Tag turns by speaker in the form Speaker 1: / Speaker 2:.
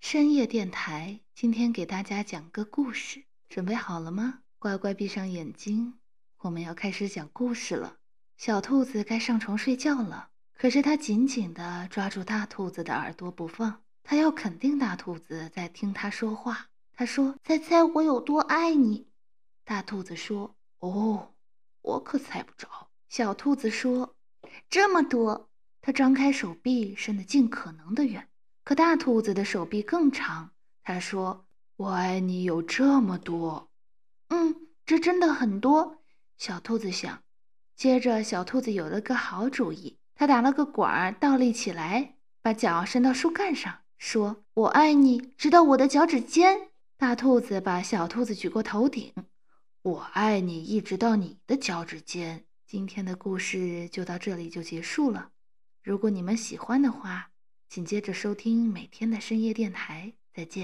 Speaker 1: 深夜电台，今天给大家讲个故事，准备好了吗？乖乖闭上眼睛，我们要开始讲故事了。小兔子该上床睡觉了，可是它紧紧地抓住大兔子的耳朵不放，它要肯定大兔子在听它说话。它说：猜猜我有多爱你？大兔子说：哦，我可猜不着。小兔子说：这么多。它张开手臂，伸得尽可能的远。可大兔子的手臂更长，他说：我爱你有这么多。这真的很多，小兔子想。接着小兔子有了个好主意，它打了个滚儿，倒立起来，把脚伸到树干上，说：我爱你直到我的脚趾尖。大兔子把小兔子举过头顶，我爱你一直到你的脚趾尖。今天的故事就到这里就结束了。如果你们喜欢的话，请接着收听每天的深夜电台，再见。